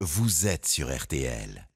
vous êtes sur RTL.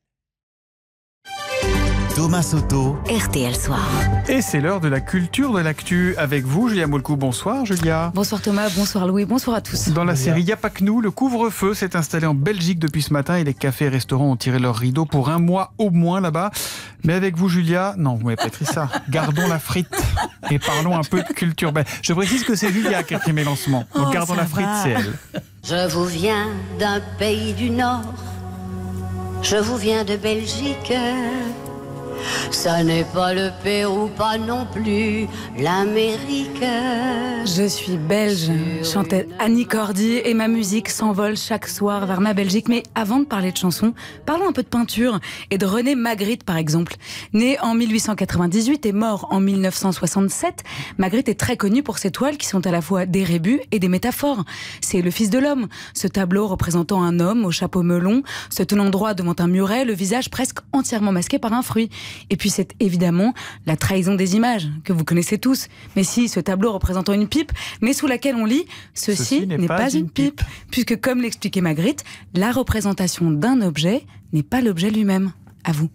Thomas Soto, RTL Soir. Et c'est l'heure de la culture de l'actu avec vous, Julia Molcou. Bonsoir Julia. Bonsoir Thomas, bonsoir Louis, bonsoir à tous. Dans la série Y'a pas que nous, le couvre-feu s'est installé en Belgique depuis ce matin et les cafés et restaurants ont tiré leurs rideaux pour un mois au moins là-bas. Mais avec vous Julia, non vous m'avez pas écrit ça, gardons la frite et parlons un peu de culture. Je précise que c'est Julia qui a écrit mes lancements, donc gardons la frite, c'est elle. Je vous viens d'un pays du Nord, je vous viens de Belgique. Ça n'est pas le Pérou, pas non plus l'Amérique. Je suis belge, chantait Annie Cordy et ma musique s'envole chaque soir vers ma Belgique. Mais avant de parler de chansons, parlons un peu de peinture et de René Magritte par exemple. Né en 1898 et mort en 1967, Magritte est très connu pour ses toiles qui sont à la fois des rébus et des métaphores. C'est Le Fils de l'homme, ce tableau représentant un homme au chapeau melon, se tenant droit devant un muret, le visage presque entièrement masqué par un fruit. Et puis c'est évidemment la trahison des images, que vous connaissez tous. Mais si, ce tableau représentant une pipe, mais sous laquelle on lit « Ceci n'est pas une pipe ». Puisque comme l'expliquait Magritte, la représentation d'un objet n'est pas l'objet lui-même. À vous.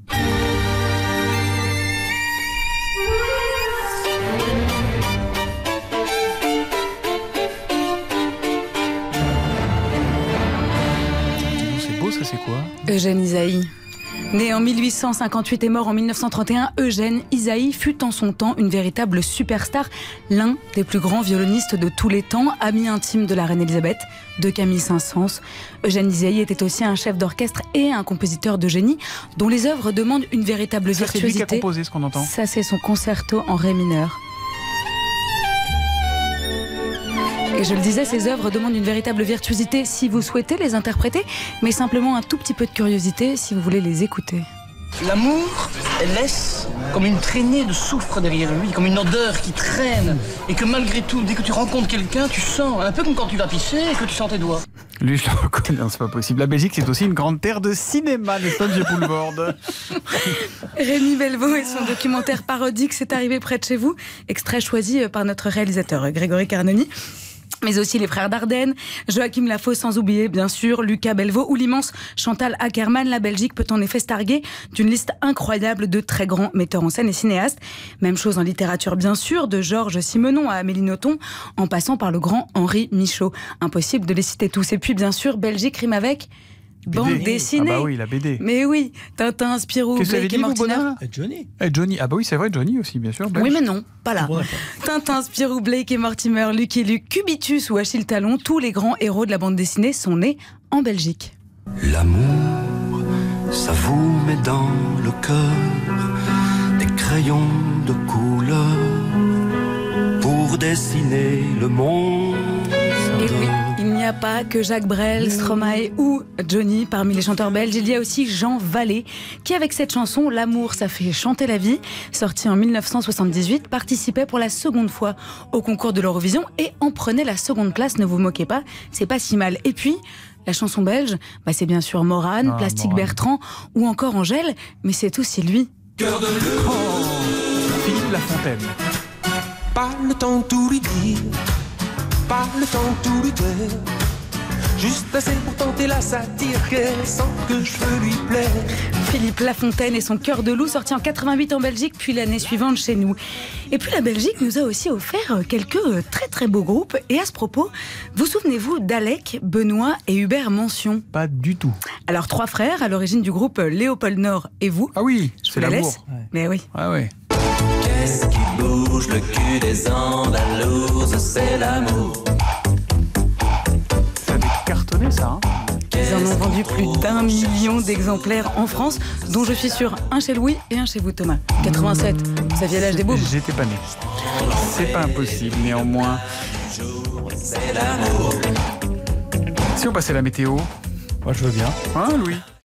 C'est beau ça, c'est quoi ? Eugène Ysaÿe. Né en 1858 et mort en 1931, Eugène Ysaÿe fut en son temps une véritable superstar, l'un des plus grands violonistes de tous les temps, ami intime de la reine Elisabeth, de Camille Saint-Saëns. Eugène Ysaÿe était aussi un chef d'orchestre et un compositeur de génie, dont les œuvres demandent une véritable virtuosité. C'est lui qui a composé ce qu'on entend. Ça, c'est son concerto en ré mineur. Et je le disais, ces œuvres demandent une véritable virtuosité si vous souhaitez les interpréter, mais simplement un tout petit peu de curiosité si vous voulez les écouter. L'amour, elle laisse comme une traînée de soufre derrière lui, comme une odeur qui traîne. Et que malgré tout, dès que tu rencontres quelqu'un, tu sens, un peu comme quand tu vas pisser et que tu sens tes doigts. Lui, je le reconnais, c'est pas possible. La Belgique, c'est aussi une grande terre de cinéma, n'est-ce pas, M. Poulvorde? Rémi Belvaux et son documentaire parodique C'est arrivé près de chez vous, extrait choisi par notre réalisateur Grégory Carnoni. Mais aussi les frères Dardenne, Joachim Lafosse, sans oublier bien sûr Lucas Belvaux ou l'immense Chantal Akerman. La Belgique peut en effet se targuer d'une liste incroyable de très grands metteurs en scène et cinéastes. Même chose en littérature bien sûr, de Georges Simenon à Amélie Nothomb, en passant par le grand Henri Michaud. Impossible de les citer tous. Et puis bien sûr, Belgique rime avec... bande dessinée. Ah bah oui, la BD. Mais oui, Tintin, Spirou, Blake et Mortimer. Et Johnny. Ah bah oui, c'est vrai, Johnny aussi, bien sûr. Oui, mais non, pas là. Tintin, Spirou, Blake et Mortimer, Lucky Luke, Cubitus ou Achille Talon, tous les grands héros de la bande dessinée sont nés en Belgique. L'amour, ça vous met dans le cœur des crayons de couleur pour dessiner le monde. Et oui, il n'y a pas que Jacques Brel, Stromae ou Johnny parmi les chanteurs belges. Il y a aussi Jean Vallée qui, avec cette chanson L'amour, ça fait chanter la vie, sortie en 1978, participait pour la seconde fois au concours de l'Eurovision et en prenait la seconde place. Ne vous moquez pas, c'est pas si mal. Et puis, la chanson belge, c'est bien sûr Morane, Plastique Bertrand ou encore Angèle, mais c'est aussi lui. Cœur de bleu. Philippe Lafontaine. Pas le temps de tout lui dire, pas le temps de tout lui dire, juste assez pour tenter la satire qu'elle sent que je veux lui plaire. Philippe Lafontaine et son Cœur de loup, sorti en 88 en Belgique, puis l'année suivante chez nous. Et puis la Belgique nous a aussi offert quelques très très beaux groupes. Et à ce propos, vous souvenez-vous d'Alec, Benoît et Hubert Mention? Pas du tout. Alors 3 frères à l'origine du groupe Léopold Nord et vous. Ah oui, je c'est vous la l'amour. laisse. Mais oui. Ah ouais. Qu'est-ce qui bouge le cul des Andalouses, c'est l'amour. Ça avait cartonné ça, hein. Ils en ont vendu plus d'1 million d'exemplaires en France, dont je suis sûre un chez Louis et un chez vous Thomas. 87, vous saviez l'âge des booms? J'étais pas né. C'est pas impossible néanmoins. C'est l'amour. Si on passait la météo. Moi je veux bien. Hein Louis?